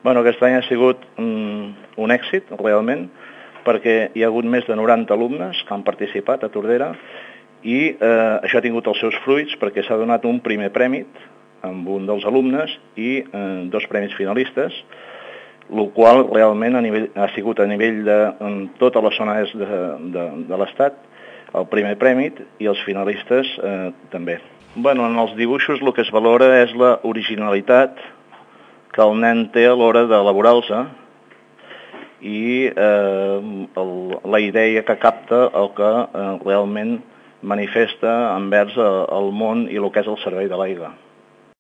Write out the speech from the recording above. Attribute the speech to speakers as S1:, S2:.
S1: Aquest any ha sigut un èxit, realment, perquè hi ha hagut més de 90 alumnes que han participat a Tordera i això ha tingut els seus fruits perquè s'ha donat un primer premi amb un dels alumnes i 2 premis finalistes, el qual realment ha sigut a nivell de tota la zona est de l'Estat, el primer premi i els finalistes també. En els dibuixos el que es valora és la originalitat que el nen té a l'hora d'elaborar-los i la idea que capta el que realment manifesta envers el món i el que és el servei de l'aigua.